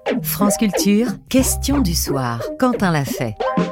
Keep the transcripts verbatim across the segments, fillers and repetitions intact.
France Culture, question du soir. Quentin l'a fait.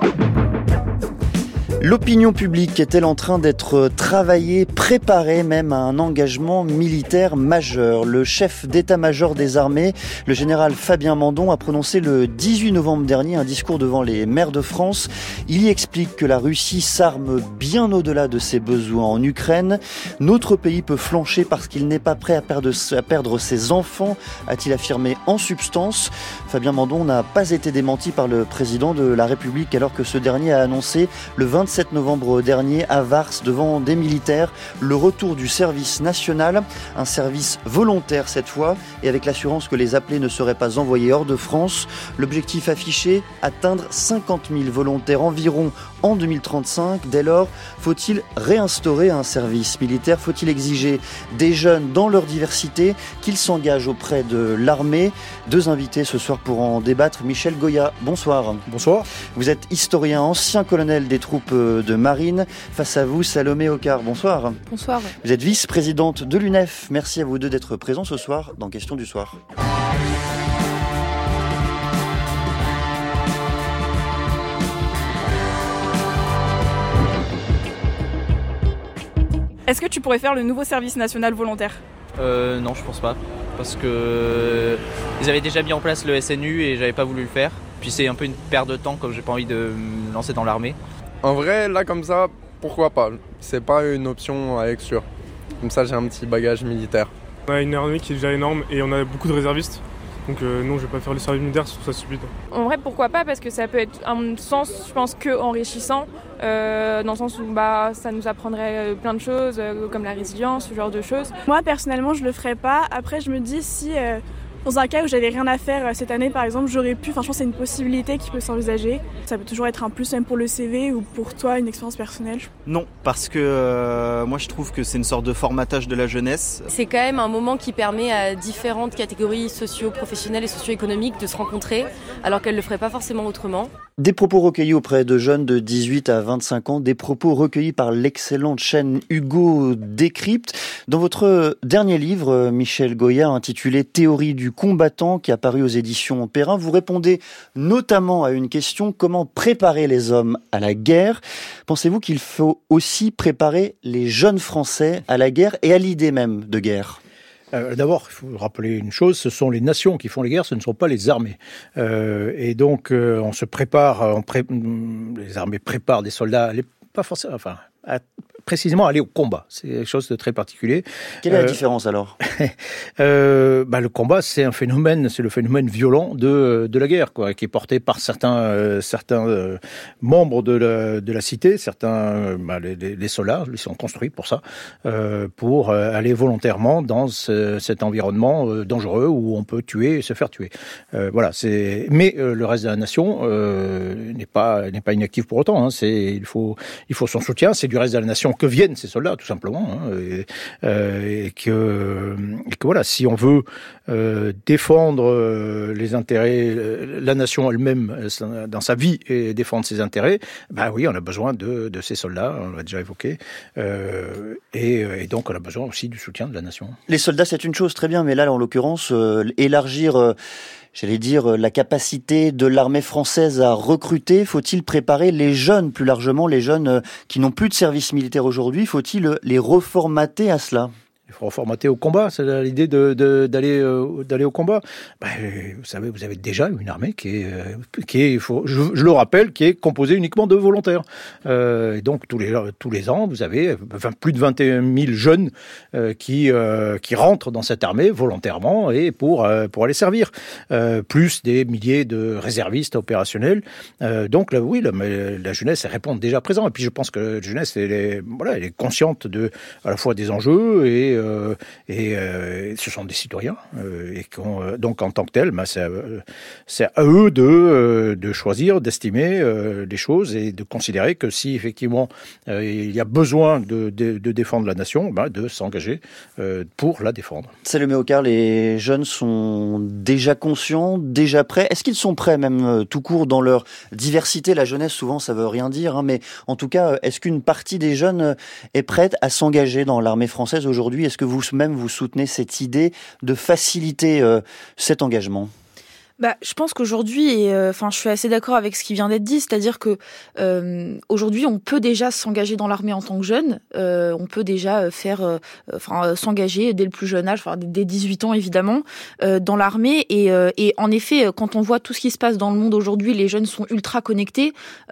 L'opinion publique est-elle en train d'être travaillée, préparée même à un engagement militaire majeur ? Le chef d'état-major des armées, le général Fabien Mandon, a prononcé le dix-huit novembre dernier un discours devant les maires de France. Il y explique que la Russie s'arme bien au-delà de ses besoins en Ukraine. Notre pays peut flancher parce qu'il n'est pas prêt à perdre, à perdre ses enfants, a-t-il affirmé en substance. Fabien Mandon n'a pas été démenti par le président de la République alors que ce dernier a annoncé le vingt-sept novembre dernier à Vars devant des militaires le retour du service national, un service volontaire cette fois et avec l'assurance que les appelés ne seraient pas envoyés hors de France. L'objectif affiché, atteindre cinquante mille volontaires environ en deux mille trente-cinq. Dès lors, faut-il réinstaurer un service militaire ? Faut-il exiger des jeunes dans leur diversité qu'ils s'engagent auprès de l'armée ? Deux invités ce soir pour en débattre. Michel Goya, bonsoir. Bonsoir. Vous êtes historien, ancien colonel des troupes de marine. Face à vous, Salomé Ocard, bonsoir. Bonsoir. Vous êtes vice-présidente de l'U N E F. Merci à vous deux d'être présents ce soir dans Question du soir. Est-ce que tu pourrais faire le nouveau service national volontaire ? Euh, non, je pense pas. Parce que ils avaient déjà mis en place le S N U et j'avais pas voulu le faire. Puis c'est un peu une perte de temps comme j'ai pas envie de me lancer dans l'armée. En vrai, là comme ça, pourquoi pas ? C'est pas une option à exclure. Comme ça, j'ai un petit bagage militaire. On a une armée qui est déjà énorme et on a beaucoup de réservistes. Donc euh, non, je vais pas faire le service militaire, je trouve ça stupide. En vrai, pourquoi pas ? Parce que ça peut être, à mon sens, je pense, que enrichissant. Euh, dans le sens où bah, ça nous apprendrait plein de choses, euh, comme la résilience, ce genre de choses. Moi, personnellement, je le ferais pas. Après, je me dis si... Euh... Dans un cas où j'avais rien à faire cette année, par exemple, j'aurais pu, enfin je pense que c'est une possibilité qui peut s'envisager. Ça peut toujours être un plus même pour le C V ou pour toi, une expérience personnelle. Non, parce que euh, moi je trouve que c'est une sorte de formatage de la jeunesse. C'est quand même un moment qui permet à différentes catégories socio-professionnelles et socio-économiques de se rencontrer, alors qu'elles ne le feraient pas forcément autrement. Des propos recueillis auprès de jeunes de dix-huit à vingt-cinq ans, des propos recueillis par l'excellente chaîne Hugo Décrypte. Dans votre dernier livre, Michel Goya, intitulé « Théorie du combattant » qui a paru aux éditions Perrin, vous répondez notamment à une question: comment préparer les hommes à la guerre ? Pensez-vous qu'il faut aussi préparer les jeunes Français à la guerre et à l'idée même de guerre ? Euh, d'abord, il faut rappeler une chose, ce sont les nations qui font les guerres, ce ne sont pas les armées. Euh, et donc, euh, on se prépare, on pré... les armées préparent des soldats, les... pas forcément, enfin, à... précisément aller au combat. C'est quelque chose de très particulier. Quelle est euh... la différence alors ? euh, bah, Le combat, c'est un phénomène, c'est le phénomène violent de de la guerre, quoi, qui est porté par certains euh, certains euh, membres de la de la cité, certains euh, bah, les, les soldats, ils sont construits pour ça, euh, pour euh, aller volontairement dans ce, cet environnement euh, dangereux où on peut tuer et se faire tuer. Euh, voilà, c'est. Mais euh, le reste de la nation euh, n'est pas n'est pas inactif pour autant. Hein, c'est il faut il faut son soutien. C'est du reste de la nation que viennent ces soldats, tout simplement, hein, et, euh, et, que, et que voilà, si on veut euh, défendre euh, les intérêts, euh, la nation elle-même euh, dans sa vie et défendre ses intérêts, bah oui, on a besoin de, de ces soldats, on l'a déjà évoqué, euh, et, et donc on a besoin aussi du soutien de la nation. Les soldats, c'est une chose, très bien, mais là, en l'occurrence, euh, élargir... Euh J'allais dire, la capacité de l'armée française à recruter, faut-il préparer les jeunes, plus largement les jeunes qui n'ont plus de service militaire aujourd'hui, faut-il les reformater à cela ? Il faut reformater au combat, c'est l'idée de, de, d'aller, euh, d'aller au combat. Ben, vous savez, vous avez déjà une armée qui est, euh, qui est faut, je, je le rappelle, qui est composée uniquement de volontaires. Euh, et donc tous les, tous les ans, vous avez enfin, plus de vingt et un mille jeunes euh, qui, euh, qui rentrent dans cette armée volontairement et pour, euh, pour aller servir. Euh, plus des milliers de réservistes opérationnels. Euh, donc là, oui, la, la jeunesse elle répond déjà présent. Et puis je pense que la jeunesse, elle est, voilà, elle est consciente de, à la fois des enjeux et Euh, et euh, ce sont des citoyens euh, et qu'on, donc en tant que tels, ben, c'est, à, c'est à eux de, euh, de choisir, d'estimer euh, les choses et de considérer que si effectivement euh, il y a besoin de, de, de défendre la nation, ben, de s'engager euh, pour la défendre. Salomé Ocard, les jeunes sont déjà conscients, déjà prêts. Est-ce qu'ils sont prêts même euh, tout court dans leur diversité ? La jeunesse, souvent, ça veut rien dire, hein, mais en tout cas, est-ce qu'une partie des jeunes est prête à s'engager dans l'armée française aujourd'hui ? Est-ce que vous-même, vous soutenez cette idée de faciliter euh, cet engagement ? Bah, je pense qu'aujourd'hui, et enfin, euh, je suis assez d'accord avec ce qui vient d'être dit, c'est-à-dire que euh, aujourd'hui, on peut déjà s'engager dans l'armée en tant que jeune, euh, on peut déjà faire, euh, enfin, euh, s'engager dès le plus jeune âge, enfin, dès dix-huit ans évidemment, euh, dans l'armée. Et, euh, et en effet, quand on voit tout ce qui se passe dans le monde aujourd'hui, les jeunes sont ultra connectés.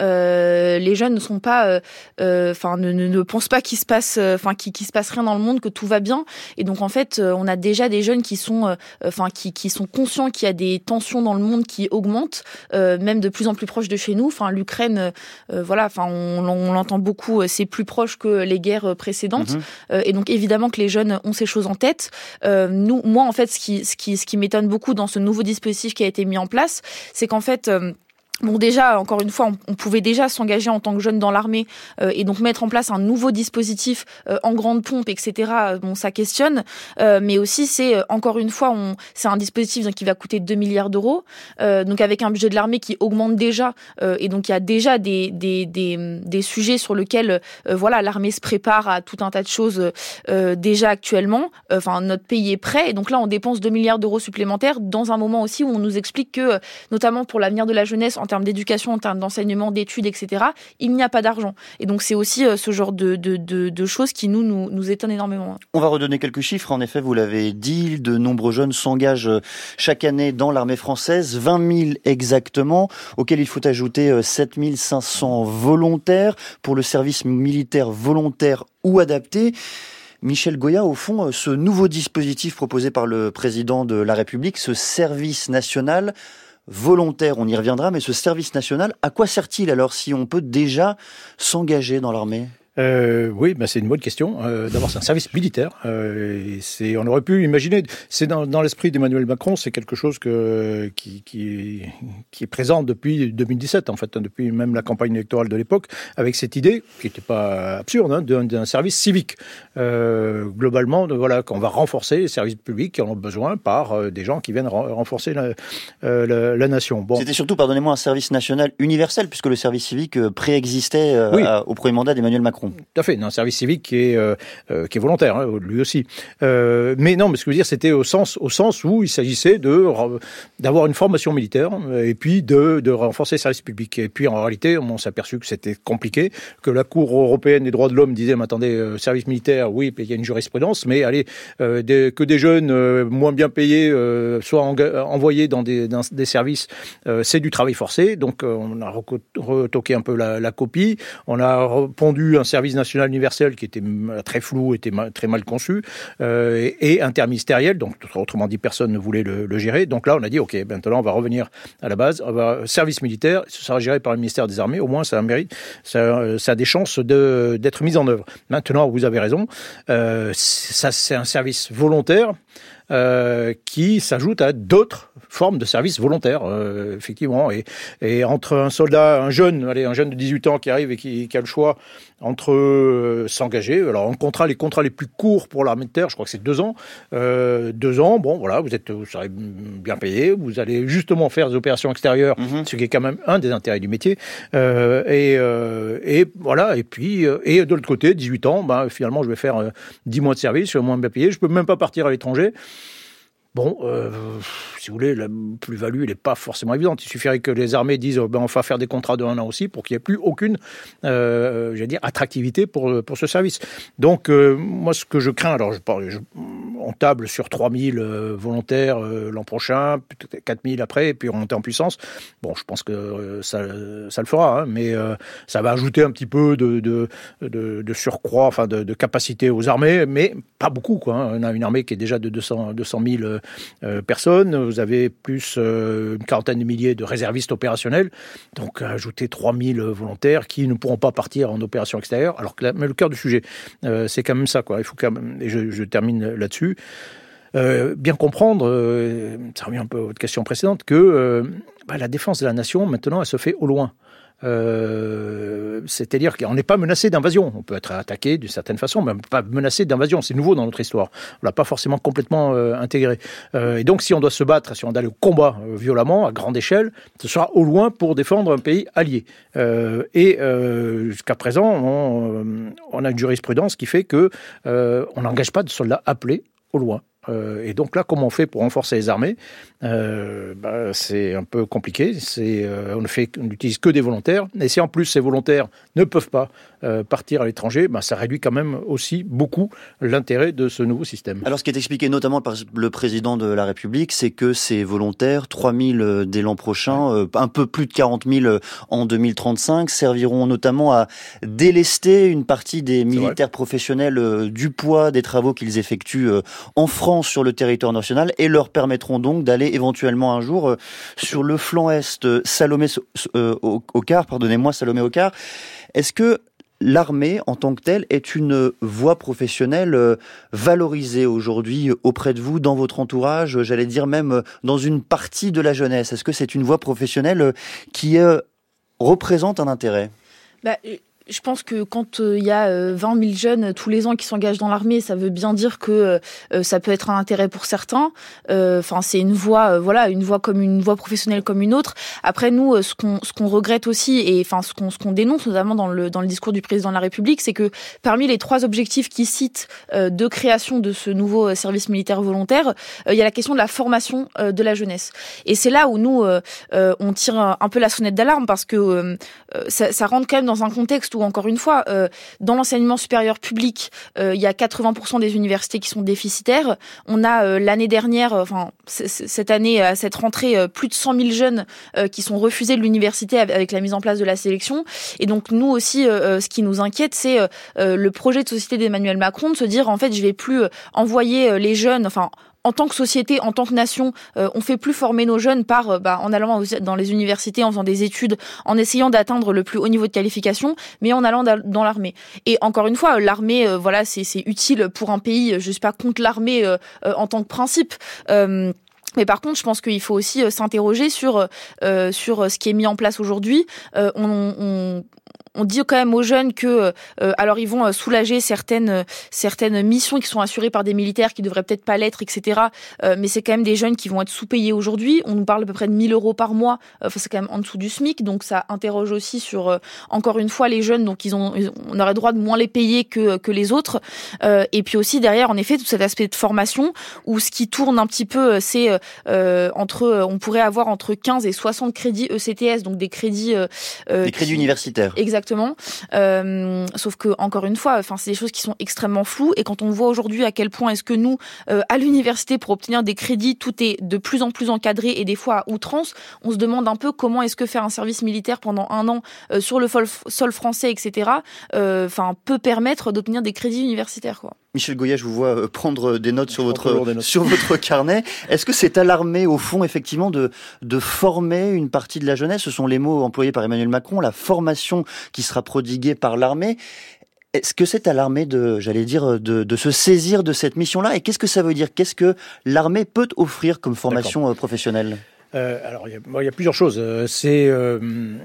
Euh, les jeunes ne sont pas, enfin, euh, ne, ne, ne pensent pas qu'il se passe, enfin, qu'il, qu'il se passe rien dans le monde, que tout va bien. Et donc en fait, on a déjà des jeunes qui sont, enfin, qui, qui sont conscients qu'il y a des tensions dans le monde qui augmente, euh, même de plus en plus proche de chez nous. Enfin, l'Ukraine, euh, voilà, enfin, on, on l'entend beaucoup, c'est plus proche que les guerres précédentes. Mmh. Euh, et donc, évidemment que les jeunes ont ces choses en tête. Euh, nous, moi, en fait, ce qui, ce qui, ce qui m'étonne beaucoup dans ce nouveau dispositif qui a été mis en place, c'est qu'en fait, euh, Bon, déjà, encore une fois, on, on pouvait déjà s'engager en tant que jeune dans l'armée euh, et donc mettre en place un nouveau dispositif euh, en grande pompe, et cetera. Bon, ça questionne, euh, mais aussi c'est euh, encore une fois, on, c'est un dispositif donc, qui va coûter deux milliards d'euros, euh, donc avec un budget de l'armée qui augmente déjà, euh, et donc il y a déjà des des des, des sujets sur lesquels, euh, voilà, l'armée se prépare à tout un tas de choses euh, déjà actuellement. Enfin, euh, notre pays est prêt, et donc là, on dépense deux milliards d'euros supplémentaires dans un moment aussi où on nous explique que, notamment pour l'avenir de la jeunesse, en termes d'éducation, en termes d'enseignement, d'études, et cetera, il n'y a pas d'argent. Et donc, c'est aussi euh, ce genre de, de, de, de choses qui, nous, nous, nous étonnent énormément. On va redonner quelques chiffres. En effet, vous l'avez dit, de nombreux jeunes s'engagent chaque année dans l'armée française, vingt mille exactement, auxquels il faut ajouter sept mille cinq cents volontaires pour le service militaire volontaire ou adapté. Michel Goya, au fond, ce nouveau dispositif proposé par le président de la République, ce service national volontaire, on y reviendra, mais ce service national, à quoi sert-il alors si on peut déjà s'engager dans l'armée ? Euh, oui, ben c'est une bonne question. Euh, d'abord, c'est un service militaire. Euh, et c'est, on aurait pu imaginer, c'est dans, dans l'esprit d'Emmanuel Macron, c'est quelque chose que, qui, qui, qui est présent depuis deux mille dix-sept, en fait, hein, depuis même la campagne électorale de l'époque, avec cette idée, qui n'était pas absurde, hein, d'un, d'un service civique. Euh, globalement, de, voilà, qu'on va renforcer les services publics qui en ont besoin par euh, des gens qui viennent re- renforcer la, euh, la, la nation. Bon. C'était surtout, pardonnez-moi, un service national universel, puisque le service civique euh, préexistait euh, oui. à, au premier mandat d'Emmanuel Macron. Tout à fait, un service civique qui est euh, euh, qui est volontaire, hein, lui aussi. Euh, mais non, mais ce que je veux dire, c'était au sens au sens où il s'agissait de d'avoir une formation militaire et puis de de renforcer les services publics. Et puis en réalité, on s'est aperçu que c'était compliqué, que la Cour européenne des droits de l'homme disait, mais attendez, euh, service militaire, oui, il y a une jurisprudence, mais allez, euh, des, que des jeunes euh, moins bien payés euh, soient enga- envoyés dans des dans des services, euh, c'est du travail forcé. Donc euh, on a retoqué un peu la, la copie, on a répondu un service national universel qui était très flou, était mal, très mal conçu, euh, et, et interministériel, donc autrement dit personne ne voulait le, le gérer. Donc là on a dit ok, maintenant on va revenir à la base, on va, service militaire, ce sera géré par le ministère des Armées, au moins ça a mérite, ça, ça a des chances de, d'être mis en œuvre. Maintenant vous avez raison, euh, ça c'est un service volontaire. Euh, qui s'ajoute à d'autres formes de services volontaires, euh, effectivement. Et, et entre un soldat, un jeune, allez, un jeune de dix-huit ans qui arrive et qui, qui a le choix entre euh, s'engager, alors en contrat, les contrats les plus courts pour l'armée de terre, je crois que c'est deux ans. Euh, deux ans, bon, voilà, vous êtes, vous serez bien payé, vous allez justement faire des opérations extérieures, mmh. ce qui est quand même un des intérêts du métier. Euh, et, euh, et voilà, et puis, euh, et de l'autre côté, dix-huit ans, ben, finalement, je vais faire euh, dix mois de service, je suis moins bien payé, je peux même pas partir à l'étranger. Bon, euh, si vous voulez, la plus-value, elle n'est pas forcément évidente. Il suffirait que les armées disent oh, ben, on va faire des contrats de un an aussi pour qu'il n'y ait plus aucune euh, j'allais dire, attractivité pour, pour ce service. Donc, euh, moi, ce que je crains, alors je parle, je, on table sur trois mille euh, volontaires euh, l'an prochain, peut-être quatre mille après, et puis on monte en puissance. Bon, je pense que euh, ça, ça le fera, hein, mais euh, ça va ajouter un petit peu de, de, de, de surcroît, enfin de, de capacité aux armées, mais pas beaucoup, quoi. Hein. On a une armée qui est déjà de deux cents mille euh, Euh, personnes, vous avez plus euh, une quarantaine de milliers de réservistes opérationnels, donc ajouter trois mille volontaires qui ne pourront pas partir en opération extérieure, alors que la, mais le cœur du sujet, euh, c'est quand même ça, quoi. Il faut quand même, et je, je termine là-dessus, euh, bien comprendre, euh, ça revient un peu à votre question précédente, que euh, bah, la défense de la nation, maintenant, elle se fait au loin. Euh, c'est-à-dire qu'on n'est pas menacé d'invasion. On peut être attaqué d'une certaine façon, mais on n'est pas menacé d'invasion. C'est nouveau dans notre histoire. On l'a pas forcément complètement euh, intégré. Euh, et donc, si on doit se battre, si on doit aller au combat euh, violemment, à grande échelle, ce sera au loin pour défendre un pays allié. Euh, et euh, jusqu'à présent, on, on a une jurisprudence qui fait que euh, on n'engage pas de soldats appelés au loin. Euh, et donc là, comment on fait pour renforcer les armées ? euh, bah, C'est un peu compliqué. C'est, euh, on ne fait, on n'utilise que des volontaires. Et si en plus ces volontaires ne peuvent pas euh, partir à l'étranger, bah, ça réduit quand même aussi beaucoup l'intérêt de ce nouveau système. Alors, ce qui est expliqué notamment par le président de la République, c'est que ces volontaires, trois mille dès l'an prochain, euh, un peu plus de quarante mille en deux mille trente-cinq, serviront notamment à délester une partie des militaires professionnels euh, du poids des travaux qu'ils effectuent euh, en France sur le territoire national et leur permettront donc d'aller éventuellement un jour euh, sur le flanc est. Salomé euh, Ocar, pardonnez-moi, Salomé Ocar, est-ce que l'armée en tant que telle est une voie professionnelle euh, valorisée aujourd'hui auprès de vous, dans votre entourage, j'allais dire même euh, dans une partie de la jeunesse? Est-ce que c'est une voie professionnelle euh, qui euh, représente un intérêt? bah, Je pense que quand il euh, y a euh, vingt mille jeunes tous les ans qui s'engagent dans l'armée, ça veut bien dire que euh, ça peut être un intérêt pour certains. Enfin, euh, c'est une voie, euh, voilà, une voie comme une voie professionnelle comme une autre. Après, nous, euh, ce qu'on ce qu'on regrette aussi, et enfin ce qu'on ce qu'on dénonce notamment dans le dans le discours du président de la République, c'est que parmi les trois objectifs qu'il cite euh, de création de ce nouveau euh, service militaire volontaire, il euh, y a la question de la formation euh, de la jeunesse. Et c'est là où nous euh, euh, on tire un peu la sonnette d'alarme, parce que euh, ça, ça rentre quand même dans un contexte où, encore une fois, euh, dans l'enseignement supérieur public, euh, il y a quatre-vingts pour cent des universités qui sont déficitaires. On a euh, l'année dernière, enfin c- c- cette année, à cette rentrée, euh, plus de cent mille jeunes euh, qui sont refusés de l'université avec la mise en place de la sélection. Et donc nous aussi, euh, ce qui nous inquiète, c'est euh, le projet de société d'Emmanuel Macron de se dire, en fait, je vais plus envoyer les jeunes, enfin en tant que société, en tant que nation, euh, on fait plus former nos jeunes par euh, bah, en allant dans les universités, en faisant des études, en essayant d'atteindre le plus haut niveau de qualification, mais en allant dans l'armée. Et encore une fois, l'armée, euh, voilà, c'est, c'est utile pour un pays. Je suis pas contre l'armée euh, euh, en tant que principe. Euh, Mais par contre, je pense qu'il faut aussi s'interroger sur euh, sur ce qui est mis en place aujourd'hui. Euh, on, on On dit quand même aux jeunes que, euh, alors ils vont soulager certaines certaines missions qui sont assurées par des militaires qui devraient peut-être pas l'être, et cetera. Euh, mais c'est quand même des jeunes qui vont être sous-payés aujourd'hui. On nous parle à peu près de mille euros par mois. Enfin, c'est quand même en dessous du SMIC, donc ça interroge aussi sur euh, encore une fois les jeunes. Donc ils ont, ils ont, on aurait droit de moins les payer que que les autres. Euh, et puis aussi derrière, en effet, tout cet aspect de formation où ce qui tourne un petit peu, c'est euh, entre, on pourrait avoir entre quinze et soixante crédits E C T S, donc des crédits euh, des crédits qui, universitaires. Exactement. Exactement. Euh, sauf que encore une fois, enfin c'est des choses qui sont extrêmement floues. Et quand on voit aujourd'hui à quel point est-ce que nous, euh, à l'université, pour obtenir des crédits, tout est de plus en plus encadré et des fois à outrance, on se demande un peu comment est-ce que faire un service militaire pendant un an euh, sur le sol français, et cetera. Enfin, euh, peut permettre d'obtenir des crédits universitaires, quoi. Michel Goya, je vous vois prendre des notes sur votre notes. sur votre carnet. Est-ce que c'est à l'armée, au fond, effectivement, de de former une partie de la jeunesse? Ce sont les mots employés par Emmanuel Macron, la formation qui sera prodiguée par l'armée. Est-ce que c'est à l'armée de, j'allais dire, de, de se saisir de cette mission-là? Et qu'est-ce que ça veut dire? Qu'est-ce que l'armée peut offrir comme formation D'accord. professionnelle? euh, Alors, il y, a, il y a plusieurs choses. C'est... Euh,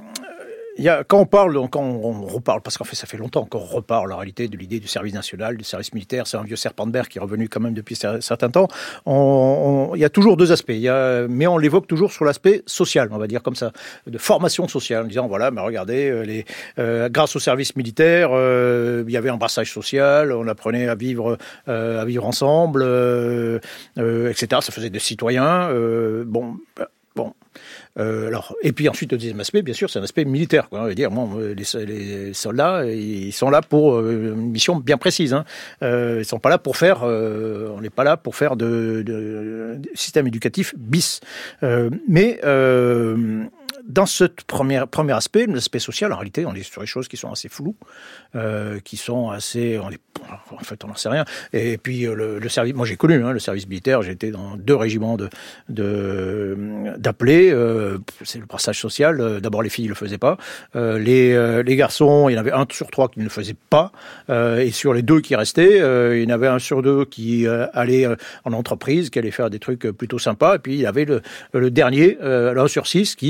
Il y a, quand on parle, quand on reparle, parce qu'en fait ça fait longtemps qu'on reparle en réalité de l'idée du service national, du service militaire, c'est un vieux serpent de mer qui est revenu quand même depuis un certain temps. On, on, il y a toujours deux aspects, il y a, mais on l'évoque toujours sur l'aspect social, on va dire comme ça, de formation sociale, en disant voilà, mais regardez, les, euh, grâce au service militaire, euh, il y avait un brassage social, on apprenait à vivre, euh, à vivre ensemble, euh, euh, et cetera. Ça faisait des citoyens. Euh, bon, bon. Euh, alors, et puis ensuite, le deuxième aspect, bien sûr, c'est un aspect militaire. Quoi. On va dire, bon, les, les soldats, ils sont là pour euh, une mission bien précise. Hein. Euh, ils sont pas là pour faire. Euh, on n'est pas là pour faire de, de, de système éducatif bis. Euh, mais euh, dans ce premier, premier aspect, l'aspect social, en réalité, on est sur des choses qui sont assez floues, euh, qui sont assez... On est, en fait, on n'en sait rien. Et puis, le, le service... Moi, j'ai connu hein, le service militaire. J'ai été dans deux régiments de, de, d'appelés. Euh, c'est le brassage social. Euh, d'abord, les filles ne le faisaient pas. Euh, les, euh, les garçons, il y en avait un sur trois qui ne le faisaient pas. Euh, et sur les deux qui restaient, euh, il y en avait un sur deux qui euh, allait euh, en entreprise, qui allait faire des trucs plutôt sympas. Et puis, il y avait le, le dernier, euh, l'un sur six, qui se retrouvait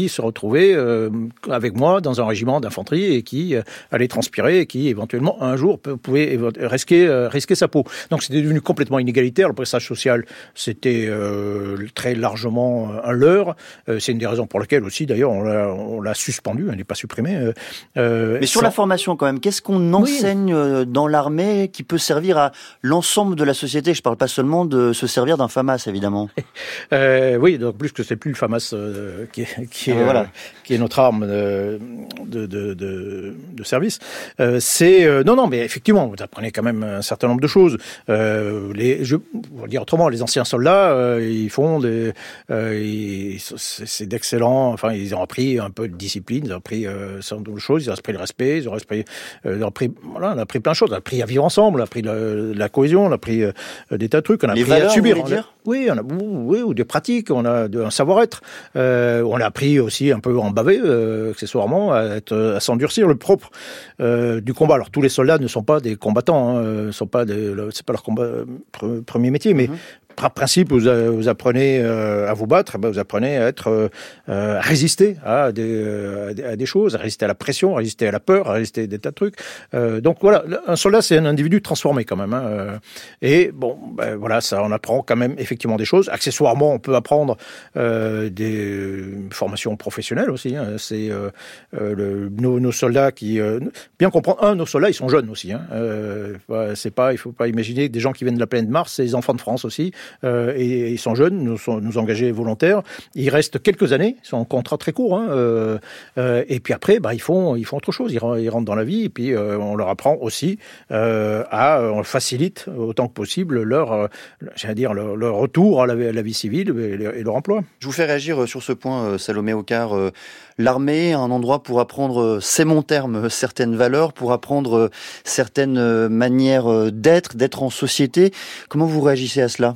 retrouver euh, avec moi dans un régiment d'infanterie et qui euh, allait transpirer et qui éventuellement un jour pouvait risquer, euh, risquer sa peau. Donc c'était devenu complètement inégalitaire. Le prestage social, c'était euh, très largement un leurre. Euh, c'est une des raisons pour lesquelles aussi, d'ailleurs, on l'a, on l'a suspendu, elle n'est pas supprimée. Euh, Mais sur sans... la formation quand même, qu'est-ce qu'on enseigne oui. dans l'armée qui peut servir à l'ensemble de la société ? Je ne parle pas seulement de se servir d'un FAMAS, évidemment. euh, oui, donc plus que c'est plus le FAMAS euh, qui est, qui est, ah, voilà. euh, qui est notre arme de, de, de, de, de service. Euh, c'est euh, non, non, mais effectivement, vous apprenez quand même un certain nombre de choses. Euh, les, je, on va dire autrement, les anciens soldats, euh, ils font des, euh, ils, c'est, c'est d'excellents. Enfin, ils ont appris un peu de discipline, ils ont appris euh, un certain nombre de choses, ils ont appris le respect, ils ont appris, euh, ils ont appris, voilà, on a appris plein de choses. On a appris à vivre ensemble, on a appris la, la cohésion, on a appris euh, des tas de trucs, on a les appris valeurs, à subir. Vous voulez dire ? Oui, on a, oui, ou des pratiques, on a de, un savoir-être. Euh, on a appris aussi un peu en baver, euh, accessoirement, à, être, à s'endurcir. Le propre euh, du combat. Alors tous les soldats ne sont pas des combattants, hein, sont pas des, c'est pas leur combat, pre, premier métier, mais mmh. par principe, vous, vous apprenez euh, à vous battre, ben vous apprenez à être, euh, à résister à des, euh, à des choses, à résister à la pression, à résister à la peur, à résister à des tas de trucs. Euh, donc voilà, un soldat, c'est un individu transformé quand même. Hein, et bon, ben voilà, ça, on apprend quand même effectivement des choses. Accessoirement, on peut apprendre euh, des formations professionnelles aussi. Hein. C'est euh, le, nos, nos soldats qui, euh, bien comprendre, un, nos soldats, ils sont jeunes aussi. Hein. Euh, c'est pas, il faut pas imaginer que des gens qui viennent de la planète Mars, c'est les enfants de France aussi. Euh, et ils sont jeunes, nous, sont, nous engagés volontaires. Il reste quelques années, ils sont en contrat très court. Hein, euh, euh, et puis après, bah, ils font, ils font autre chose. Ils, ils rentrent dans la vie et puis euh, on leur apprend aussi euh, à, on facilite autant que possible leur, euh, j'allais dire, leur, leur retour à la, à la vie civile et, et leur emploi. Je vous fais réagir sur ce point, Salomé Ocar. Euh, l'armée, un endroit pour apprendre, c'est mon terme, certaines valeurs, pour apprendre certaines manières d'être, d'être en société. Comment vous réagissez à cela ?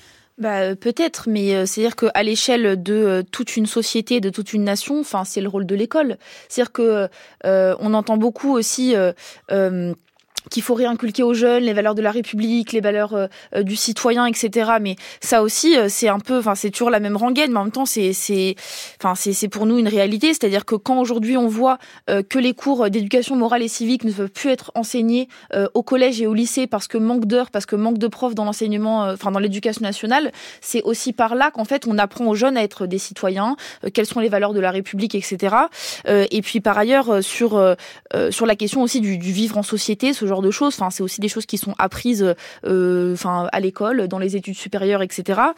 Bah, peut-être, mais euh, c'est-à-dire qu'à l'échelle de euh, toute une société, de toute une nation, enfin, c'est le rôle de l'école. C'est-à-dire que euh, on entend beaucoup aussi euh, euh, qu'il faut réinculquer aux jeunes les valeurs de la République, les valeurs euh, du citoyen, et cetera. Mais ça aussi, euh, c'est un peu, enfin, c'est toujours la même rengaine, mais en même temps, c'est, c'est, enfin, c'est, c'est pour nous une réalité. C'est-à-dire que quand aujourd'hui on voit euh, que les cours d'éducation morale et civique ne peuvent plus être enseignés euh, au collège et au lycée parce que manque d'heures, parce que manque de profs dans l'enseignement, euh, enfin, dans l'éducation nationale, c'est aussi par là qu'en fait on apprend aux jeunes à être des citoyens, euh, quelles sont les valeurs de la République, et cetera. Euh, et puis par ailleurs euh, sur euh, sur la question aussi du, du vivre en société, ce genre de choses. Enfin, c'est aussi des choses qui sont apprises euh, enfin, à l'école, dans les études supérieures, et cetera.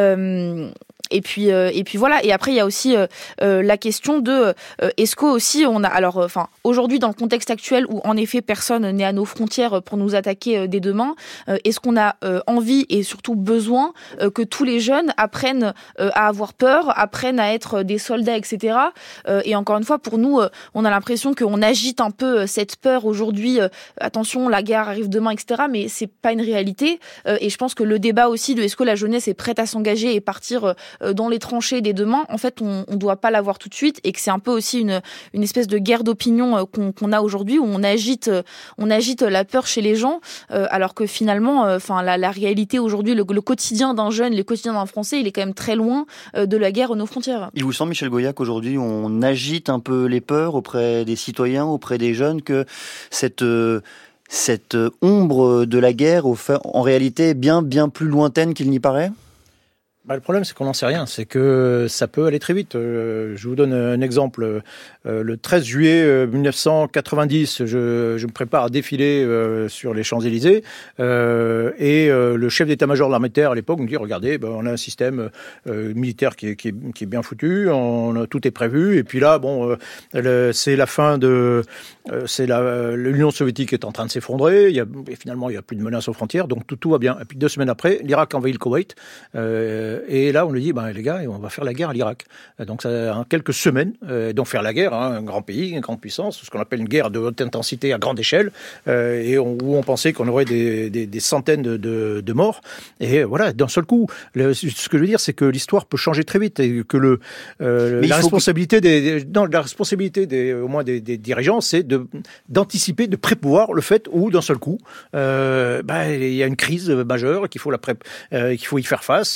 Euh, et puis, euh, et puis voilà. Et après, il y a aussi euh, euh, la question de euh, est-ce qu'aussi on a, alors, enfin, euh, aujourd'hui dans le contexte actuel où en effet personne n'est à nos frontières pour nous attaquer euh, dès demain, euh, est-ce qu'on a euh, envie et surtout besoin euh, que tous les jeunes apprennent euh, à avoir peur, apprennent à être des soldats, et cetera. Euh, et encore une fois, pour nous, euh, on a l'impression qu'on agite un peu euh, cette peur aujourd'hui. Euh, attention, la guerre arrive demain, et cetera. Mais c'est pas une réalité. Euh, et je pense que le débat aussi de est-ce que la jeunesse est prête à s'engager et partir euh, dans les tranchées dès demain, en fait, on ne doit pas l'avoir tout de suite et que c'est un peu aussi une, une espèce de guerre d'opinion qu'on, qu'on a aujourd'hui où on agite, on agite la peur chez les gens, euh, alors que finalement, enfin, euh, la, la réalité aujourd'hui, le, le quotidien d'un jeune, le quotidien d'un Français, il est quand même très loin euh, de la guerre à nos frontières. Il vous semble, Michel Goya, qu'aujourd'hui, on agite un peu les peurs auprès des citoyens, auprès des jeunes, que cette... Euh, cette ombre de la guerre, en réalité, est bien, bien plus lointaine qu'il n'y paraît ? Bah, le problème, c'est qu'on n'en sait rien. C'est que ça peut aller très vite. Euh, je vous donne un exemple. Euh, le treize juillet mille neuf cent quatre-vingt-dix, je, je me prépare à défiler euh, sur les Champs-Élysées euh, et euh, le chef d'état-major de l'armée de terre à l'époque me dit « Regardez, ben, on a un système euh, militaire qui est, qui, est, qui est bien foutu, on a, tout est prévu. » Et puis là, bon, euh, le, c'est la fin de... Euh, c'est la, l'Union soviétique est en train de s'effondrer. Il y a, et finalement, il n'y a plus de menaces aux frontières. Donc tout, tout va bien. Et puis deux semaines après, l'Irak envahit le Koweït. Euh, Et là, on lui dit, ben, les gars, on va faire la guerre à l'Irak. Donc, ça, en quelques semaines, euh, donc faire la guerre, hein, un grand pays, une grande puissance, ce qu'on appelle une guerre de haute intensité à grande échelle, euh, et on, où on pensait qu'on aurait des, des, des centaines de, de, de morts. Et voilà, d'un seul coup, le, ce que je veux dire, c'est que l'histoire peut changer très vite et que le, euh, la responsabilité que... des, des, non, la responsabilité des, au moins des, des dirigeants, c'est de, d'anticiper, de prévoir le fait où, d'un seul coup, euh, ben, il y a une crise majeure, qu'il faut la pré- euh, qu'il faut y faire face, euh,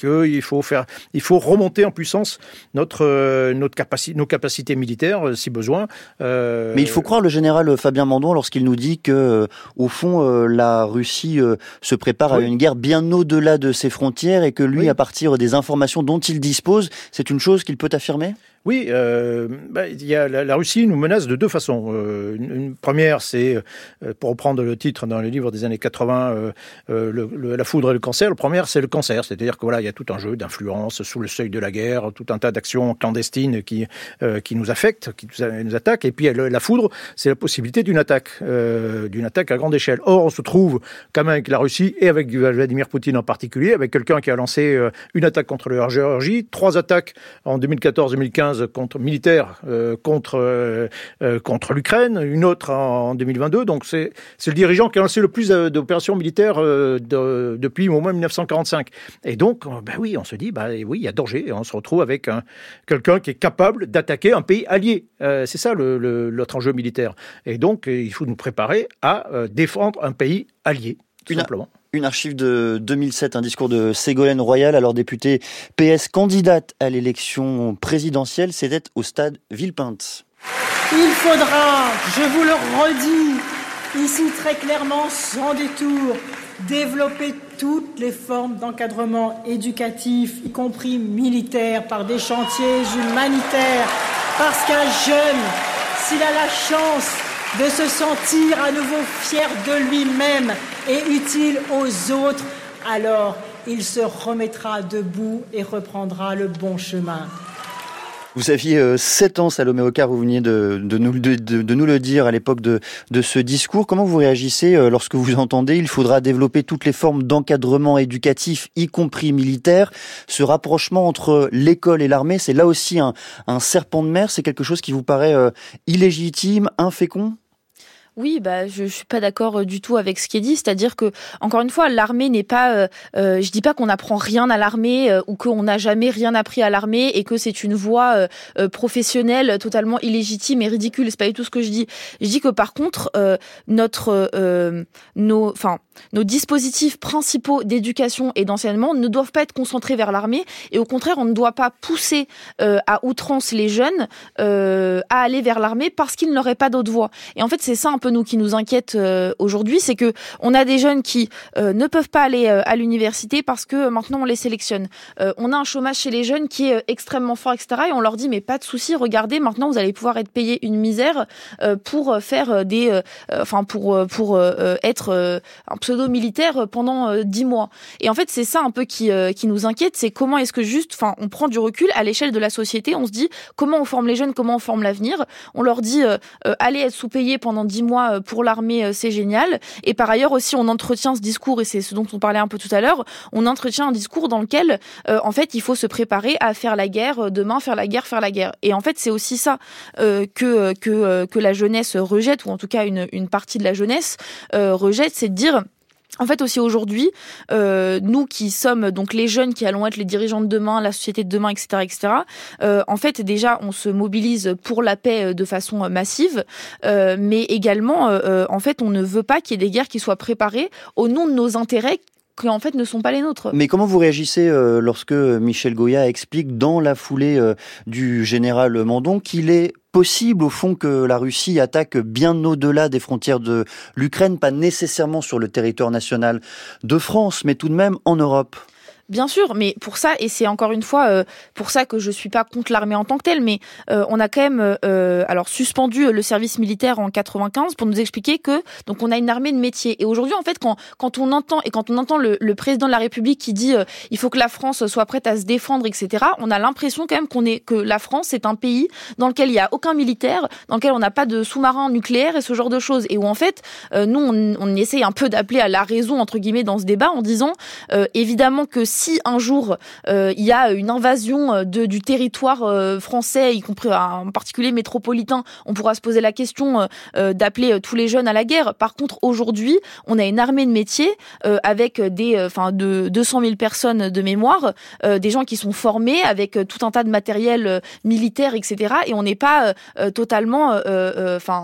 qu'il faut faire, il faut remonter en puissance notre, euh, notre capacité, nos capacités militaires, euh, si besoin. Euh... Mais il faut croire le général Fabien Mandon lorsqu'il nous dit que, euh, au fond, euh, la Russie euh, se prépare oui. à une guerre bien au-delà de ses frontières et que lui, oui. à partir des informations dont il dispose, c'est une chose qu'il peut affirmer ? Oui, euh, bah, il y a, la, la Russie nous menace de deux façons. Euh, une, une première, c'est, euh, pour reprendre le titre dans les livres des années quatre-vingts, euh, euh, le, le, la foudre et le cancer. La première, c'est le cancer, c'est-à-dire que voilà, il y a tout un jeu d'influence sous le seuil de la guerre, tout un tas d'actions clandestines qui euh, qui nous affectent, qui nous, nous attaquent. Et puis la foudre, c'est la possibilité d'une attaque, euh, d'une attaque à grande échelle. Or, on se trouve quand même avec la Russie et avec Vladimir Poutine en particulier, avec quelqu'un qui a lancé euh, une attaque contre la Géorgie, trois attaques en deux mille quatorze deux mille quinze contre militaire euh, contre euh, euh, contre l'Ukraine, une autre en, en deux mille vingt-deux. Donc c'est c'est le dirigeant qui a lancé le plus d'opérations militaires euh, de, depuis au moins dix-neuf cent quarante-cinq. Et donc ben oui, on se dit bah oui, il y a danger et on se retrouve avec un, quelqu'un qui est capable d'attaquer un pays allié. Euh, c'est ça le, le notre enjeu militaire. Et donc il faut nous préparer à euh, défendre un pays allié, tout une simplement. Une archive de deux mille sept, un discours de Ségolène Royal, alors députée P S candidate à l'élection présidentielle, c'était au stade Villepinte. Il faudra, je vous le redis, ici très clairement, sans détour, développer toutes les formes d'encadrement éducatif, y compris militaire, par des chantiers humanitaires, parce qu'un jeune, s'il a la chance de se sentir à nouveau fier de lui-même et utile aux autres, alors il se remettra debout et reprendra le bon chemin. Vous aviez euh, sept ans, Salomé Ocar, vous veniez de, de, nous, de, de, de nous le dire à l'époque de, de ce discours. Comment vous réagissez euh, lorsque vous entendez « il faudra développer toutes les formes d'encadrement éducatif, y compris militaire ». Ce rapprochement entre l'école et l'armée, c'est là aussi un, un serpent de mer. C'est quelque chose qui vous paraît euh, illégitime, infécond ? Oui, bah je, je suis pas d'accord du tout avec ce qui est dit, c'est-à-dire que encore une fois, l'armée n'est pas, euh, euh, je dis pas qu'on apprend rien à l'armée euh, ou qu'on n'a jamais rien appris à l'armée et que c'est une voie euh, professionnelle totalement illégitime et ridicule. C'est pas du tout ce que je dis. Je dis que par contre, euh, notre, euh, nos, enfin, nos dispositifs principaux d'éducation et d'enseignement ne doivent pas être concentrés vers l'armée et au contraire, on ne doit pas pousser euh, à outrance les jeunes euh, à aller vers l'armée parce qu'ils n'auraient pas d'autre voie. Et en fait, c'est ça un peu nous qui nous inquiète euh, aujourd'hui, c'est que on a des jeunes qui euh, ne peuvent pas aller euh, à l'université parce que euh, maintenant on les sélectionne. Euh, on a un chômage chez les jeunes qui est euh, extrêmement fort, et cetera. Et on leur dit mais pas de souci, regardez, maintenant vous allez pouvoir être payé une misère euh, pour faire des, euh, enfin pour pour euh, être euh, un pseudo militaire pendant euh, dix mois. Et en fait c'est ça un peu qui euh, qui nous inquiète, c'est comment est-ce que juste, enfin on prend du recul à l'échelle de la société, on se dit comment on forme les jeunes, comment on forme l'avenir. On leur dit euh, euh, allez être sous-payé pendant dix mois pour l'armée, c'est génial. Et par ailleurs aussi, on entretient ce discours, et c'est ce dont on parlait un peu tout à l'heure, on entretient un discours dans lequel, euh, en fait, il faut se préparer à faire la guerre demain, faire la guerre, faire la guerre. Et en fait, c'est aussi ça euh, que, que, que la jeunesse rejette, ou en tout cas une, une partie de la jeunesse euh, rejette, c'est de dire... En fait, aussi aujourd'hui, euh, nous qui sommes donc les jeunes qui allons être les dirigeants de demain, la société de demain, et cetera, et cetera. Euh, en fait, déjà, on se mobilise pour la paix de façon massive, euh, mais également, euh, en fait, on ne veut pas qu'il y ait des guerres qui soient préparées au nom de nos intérêts, qui en fait ne sont pas les nôtres. Mais comment vous réagissez euh, lorsque Michel Goya explique dans la foulée euh, du général Mandon qu'il est possible au fond que la Russie attaque bien au-delà des frontières de l'Ukraine, pas nécessairement sur le territoire national de France, mais tout de même en Europe? Bien sûr, mais pour ça, et c'est encore une fois euh, pour ça que je suis pas contre l'armée en tant que telle, mais euh, on a quand même euh, alors suspendu le service militaire en quatre-vingt-quinze pour nous expliquer que donc on a une armée de métier. Et aujourd'hui, en fait, quand quand on entend et quand on entend le, le président de la République qui dit euh, il faut que la France soit prête à se défendre, et cetera, on a l'impression quand même qu'on est que la France est un pays dans lequel il y a aucun militaire, dans lequel on n'a pas de sous-marin nucléaire et ce genre de choses, et où en fait euh, nous on, on essaye un peu d'appeler à la raison entre guillemets dans ce débat en disant euh, évidemment que si un jour euh, il y a une invasion de, du territoire euh, français, y compris en particulier métropolitain, on pourra se poser la question euh, d'appeler tous les jeunes à la guerre. Par contre, aujourd'hui, on a une armée de métier euh, avec des, enfin, euh, de deux cent mille personnes de mémoire, euh, des gens qui sont formés avec euh, tout un tas de matériel euh, militaire, et cetera. Et on n'est pas euh, totalement, enfin. Euh, euh,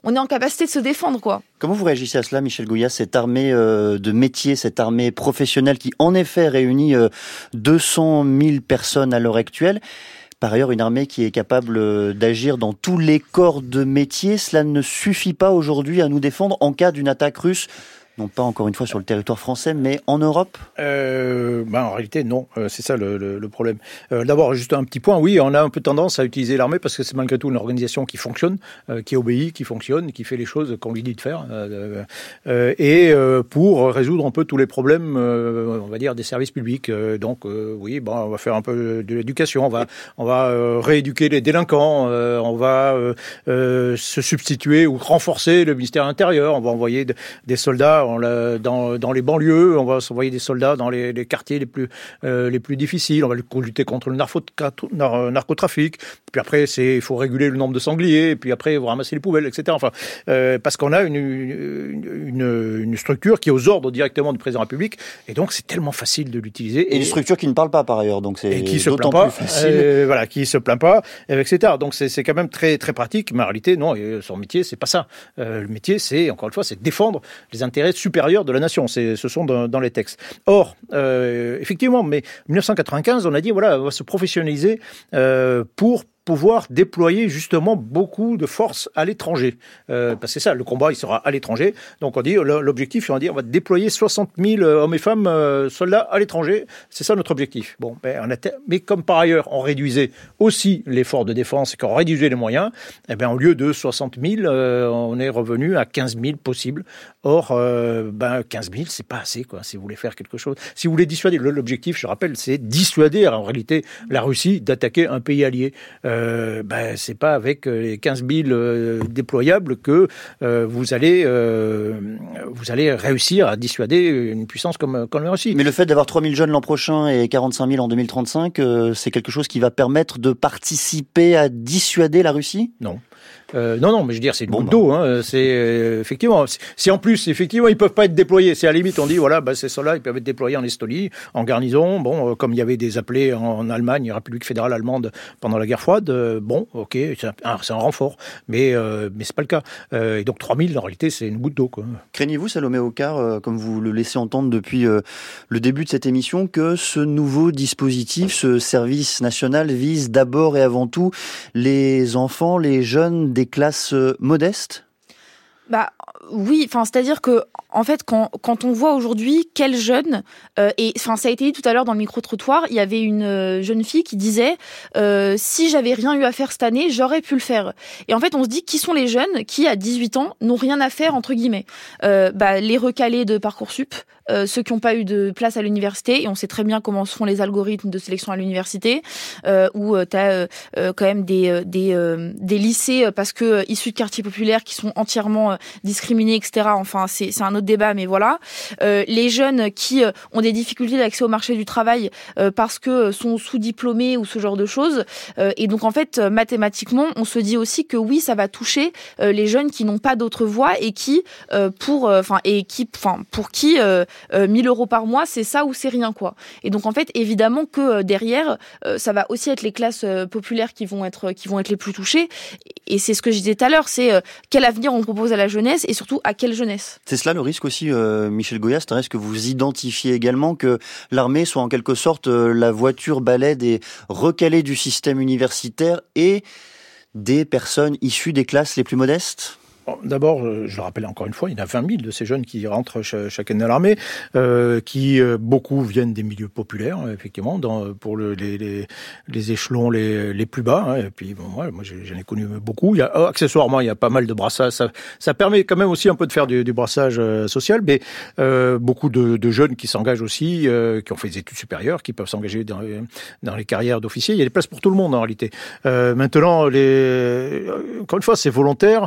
on est en capacité de se défendre, quoi. Comment vous réagissez à cela, Michel Goya, cette armée euh, de métier, cette armée professionnelle qui, en effet, réunit euh, deux cent mille personnes à l'heure actuelle? Par ailleurs, une armée qui est capable d'agir dans tous les corps de métier, cela ne suffit pas aujourd'hui à nous défendre en cas d'une attaque russe, non pas encore une fois sur le territoire français, mais en Europe? euh, ben, En réalité, non. Euh, c'est ça le, le, le problème. Euh, d'abord, juste un petit point. Oui, on a un peu tendance à utiliser l'armée parce que c'est malgré tout une organisation qui fonctionne, euh, qui obéit, qui fonctionne, qui fait les choses qu'on lui dit de faire. Euh, euh, et euh, pour résoudre un peu tous les problèmes, euh, on va dire, des services publics. Euh, donc, euh, oui, bon, on va faire un peu de l'éducation. On va, on va euh, rééduquer les délinquants. Euh, on va euh, euh, se substituer ou renforcer le ministère de l'Intérieur. On va envoyer de, des soldats Dans, dans les banlieues, on va s'envoyer des soldats dans les, les quartiers les plus, euh, les plus difficiles, on va lutter contre le narco, nar, narcotrafic, puis après c'est, il faut réguler le nombre de sangliers, et puis après il faut ramasser les poubelles, et cetera. Enfin, euh, parce qu'on a une, une, une, une structure qui est aux ordres directement du président de la République, et donc c'est tellement facile de l'utiliser. Et, et une structure qui ne parle pas par ailleurs, donc c'est et qui se d'autant plaint pas, plus facile. Euh, voilà, qui se plaint pas, et cetera. Donc c'est, c'est quand même très, très pratique, mais en réalité non, et son métier c'est pas ça. Euh, le métier c'est, encore une fois, c'est défendre les intérêts supérieur de la nation, c'est, ce sont dans, dans les textes. Or, euh, effectivement, mais dix-neuf cent quatre-vingt-quinze, on a dit, voilà, on va se professionnaliser euh, pour pouvoir déployer justement beaucoup de forces à l'étranger. Euh, parce que c'est ça, le combat, il sera à l'étranger. Donc on dit, l'objectif, on dit, on va déployer soixante mille hommes et femmes euh, soldats à l'étranger. C'est ça notre objectif. Bon, ben, on a te... Mais comme par ailleurs, on réduisait aussi l'effort de défense et qu'on réduisait les moyens, eh ben, au lieu de soixante mille, euh, on est revenu à quinze mille possibles. Or, euh, ben, quinze mille, c'est pas assez, quoi, si vous voulez faire quelque chose. Si vous voulez dissuader, l'objectif, je rappelle, c'est dissuader en réalité la Russie d'attaquer un pays allié. Euh, Euh, ben, c'est pas avec les quinze mille euh, déployables que euh, vous allez euh, vous allez réussir à dissuader une puissance comme, comme la Russie. Mais le fait d'avoir trois mille jeunes l'an prochain et quarante-cinq mille en deux mille trente-cinq, euh, c'est quelque chose qui va permettre de participer à dissuader la Russie ? Non. Euh, non, non, mais je veux dire, c'est une bon, goutte d'eau. Hein, c'est euh, effectivement. Si en plus, effectivement, ils peuvent pas être déployés, c'est à la limite, on dit voilà, bah, ces soldats, ils peuvent être déployés en Estonie, en garnison. Bon, euh, comme il y avait des appelés en, en Allemagne, République fédérale allemande pendant la guerre froide. Euh, bon, ok, c'est un, c'est un renfort, mais euh, mais c'est pas le cas. Euh, et donc trois mille, en réalité, c'est une goutte d'eau, quoi. Craignez-vous, Salomé Ocar, euh, comme vous le laissez entendre depuis euh, le début de cette émission, que ce nouveau dispositif, ce service national, vise d'abord et avant tout les enfants, les jeunes des classes modestes ? Bah oui, enfin c'est-à-dire que en fait quand quand on voit aujourd'hui quels jeunes euh, et enfin ça a été dit tout à l'heure dans le micro-trottoir, il y avait une euh, jeune fille qui disait euh, si j'avais rien eu à faire cette année, j'aurais pu le faire. Et en fait, on se dit qui sont les jeunes qui à dix-huit ans n'ont rien à faire entre guillemets. Euh, bah les recalés de Parcoursup, euh, ceux qui n'ont pas eu de place à l'université, et on sait très bien comment se font les algorithmes de sélection à l'université, euh, où euh, tu as euh, quand même des euh, des euh, des lycées parce que euh, issus de quartiers populaires qui sont entièrement euh, discriminés, et cetera. Enfin, c'est c'est un autre débat, mais voilà. Euh, les jeunes qui euh, ont des difficultés d'accès au marché du travail euh, parce que sont sous-diplômés ou ce genre de choses. Euh, et donc en fait, euh, mathématiquement, on se dit aussi que oui, ça va toucher euh, les jeunes qui n'ont pas d'autre voie et qui euh, pour enfin euh, et qui enfin pour qui euh, euh, mille euros par mois, c'est ça ou c'est rien, quoi. Et donc en fait, évidemment que euh, derrière, euh, ça va aussi être les classes euh, populaires qui vont être qui vont être les plus touchées. Et c'est ce que je disais tout à l'heure, c'est euh, quel avenir on propose à la jeunesse et surtout à quelle jeunesse. C'est cela le risque aussi, euh, Michel Goya, c'est un risque que vous identifiez également, que l'armée soit en quelque sorte euh, la voiture balai des recalés du système universitaire et des personnes issues des classes les plus modestes ? Bon, d'abord, je le rappelle encore une fois, il y en a vingt mille de ces jeunes qui rentrent ch- chaque année à l'armée, euh, qui euh, beaucoup viennent des milieux populaires, effectivement, dans, pour le, les, les, les échelons les, les plus bas. Hein, et puis, bon, ouais, moi, j'en ai connu beaucoup. Il y a, oh, accessoirement, il y a pas mal de brassage. Ça, ça permet quand même aussi un peu de faire du, du brassage euh, social, mais euh, beaucoup de, de jeunes qui s'engagent aussi, euh, qui ont fait des études supérieures, qui peuvent s'engager dans, dans les carrières d'officiers. Il y a des places pour tout le monde en réalité. Euh, maintenant, les, encore une fois, c'est volontaire.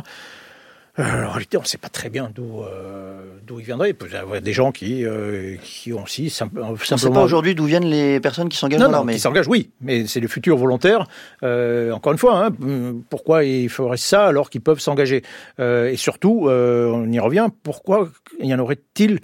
Euh, en réalité, on ne sait pas très bien d'où euh, d'où ils viendraient. Il peut y avoir des gens qui euh, qui ont aussi simple, simplement. On ne sait pas aujourd'hui d'où viennent les personnes qui s'engagent non, dans l'armée. Non, qui s'engagent, oui, mais c'est le futur volontaire. Euh, encore une fois, hein, pourquoi il faudrait ça alors qu'ils peuvent s'engager euh, et surtout, euh, on y revient. Pourquoi y en aurait-il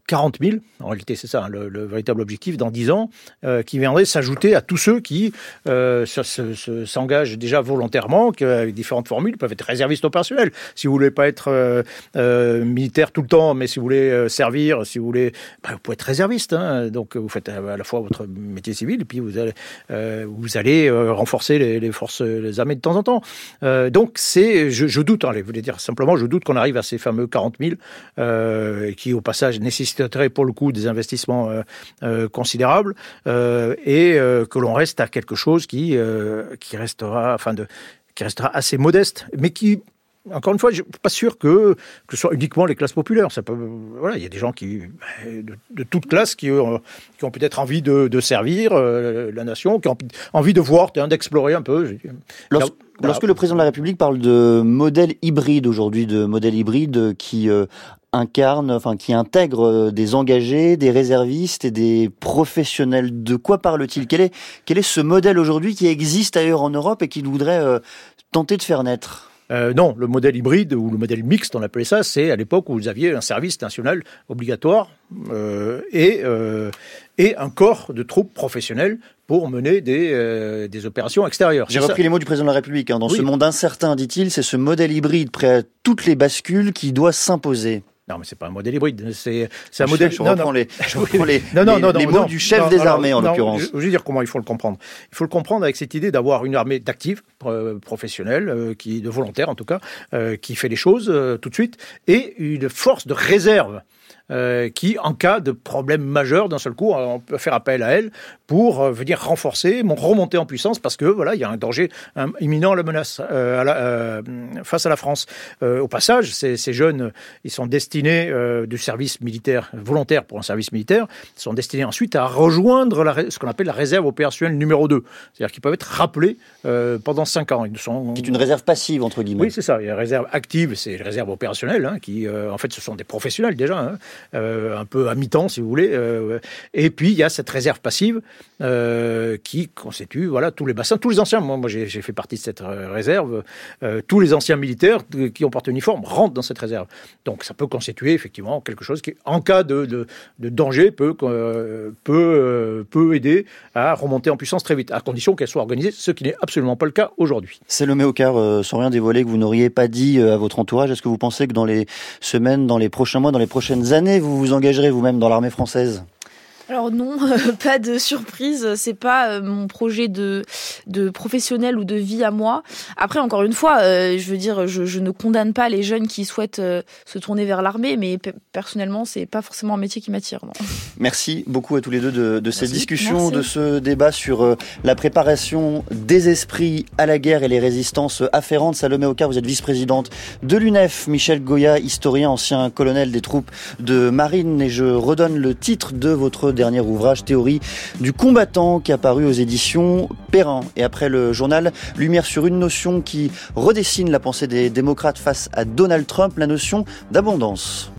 quarante mille, en réalité c'est ça hein, le, le véritable objectif, dans dix ans, euh, qui viendraient s'ajouter à tous ceux qui euh, se, se, se, s'engagent déjà volontairement, qui, avec différentes formules, peuvent être réservistes opérationnels. Si vous voulez pas être euh, euh, militaire tout le temps, mais si vous voulez euh, servir, si vous voulez, bah, vous pouvez être réserviste. Hein, donc vous faites à la fois votre métier civil, et puis vous allez, euh, vous allez euh, renforcer les, les forces, les armées de temps en temps. Euh, donc c'est, je, je doute, hein, je voulais dire simplement, je doute qu'on arrive à ces fameux quarante mille, euh, qui au passage nécessitent pour le coup des investissements euh, euh, considérables euh, et euh, que l'on reste à quelque chose qui euh, qui restera enfin de qui restera assez modeste, mais qui encore une fois, je ne suis pas sûr que, que ce soit uniquement les classes populaires. Ça peut, voilà, il y a des gens qui, de, de toutes classes qui, euh, qui ont peut-être envie de, de servir euh, la nation, qui ont envie de voir, d'explorer un peu. Lorsque, voilà. Lorsque le président de la République parle de modèle hybride aujourd'hui, de modèle hybride qui euh, incarne, enfin qui intègre des engagés, des réservistes et des professionnels, de quoi parle-t-il ? Quel est, quel est ce modèle aujourd'hui qui existe ailleurs en Europe et qu'il voudrait euh, tenter de faire naître ? Euh, non, le modèle hybride ou le modèle mixte, on appelait ça, c'est à l'époque où vous aviez un service national obligatoire euh, et, euh, et un corps de troupes professionnelles pour mener des, euh, des opérations extérieures. J'ai c'est repris ça. les mots du président de la République. Hein. Dans oui. ce monde incertain, dit-il, c'est ce modèle hybride prêt à toutes les bascules qui doit s'imposer. Non, mais c'est pas un modèle hybride, c'est, c'est un je modèle... Je non, reprends non. les, je reprends les, non, non, les, non, les non, mots non, du chef non, des alors, armées, en non, l'occurrence. Je, je vais dire comment il faut le comprendre. Il faut le comprendre avec cette idée d'avoir une armée d'actifs, euh, professionnels, euh, qui, de volontaires en tout cas, euh, qui fait les choses euh, tout de suite, et une force de réserve. Euh, qui, en cas de problème majeur, d'un seul coup, on peut faire appel à elle pour euh, venir renforcer, remonter en puissance, parce que voilà, il y a un danger un, imminent à la menace euh, à la, euh, face à la France. Euh, au passage, ces, ces jeunes, ils sont destinés euh, du service militaire volontaire pour un service militaire, ils sont destinés ensuite à rejoindre la, ce qu'on appelle la réserve opérationnelle numéro deux, c'est-à-dire qu'ils peuvent être rappelés euh, pendant cinq ans. Ils sont... C'est une réserve passive entre guillemets. Oui, c'est ça. Il y a la réserve active, c'est la réserve opérationnelle, hein, qui, euh, en fait, ce sont des professionnels déjà. Hein. Euh, un peu à mi-temps si vous voulez, euh, et puis il y a cette réserve passive euh, qui constitue voilà, tous les bassins, tous les anciens, moi, moi j'ai, j'ai fait partie de cette réserve, euh, tous les anciens militaires qui ont porté uniforme rentrent dans cette réserve, donc ça peut constituer effectivement quelque chose qui en cas de, de, de danger peut, euh, peut, euh, peut aider à remonter en puissance très vite, à condition qu'elle soit organisée, ce qui n'est absolument pas le cas aujourd'hui. C'est le Méocard, euh, sans rien dévoiler, que vous n'auriez pas dit euh, à votre entourage. Est-ce que vous pensez que dans les semaines, dans les prochains mois, dans les prochaines années, vous vous engagerez vous-même dans l'armée française ? Alors non, euh, pas de surprise, c'est pas euh, mon projet de de professionnel ou de vie à moi. Après, encore une fois, euh, je veux dire, je, je ne condamne pas les jeunes qui souhaitent euh, se tourner vers l'armée, mais pe- personnellement, c'est pas forcément un métier qui m'attire. Non. Merci beaucoup à tous les deux de, de cette discussion, Merci. de ce débat sur euh, la préparation des esprits à la guerre et les résistances afférentes. Salomé Ocar, vous êtes vice-présidente de l'U N E F. Michel Goya, historien, ancien colonel des troupes de marine. Et je redonne le titre de votre dernier ouvrage, Théorie du combattant, qui a paru aux éditions Perrin. Et après le journal, lumière sur une notion qui redessine la pensée des démocrates face à Donald Trump, la notion d'abondance.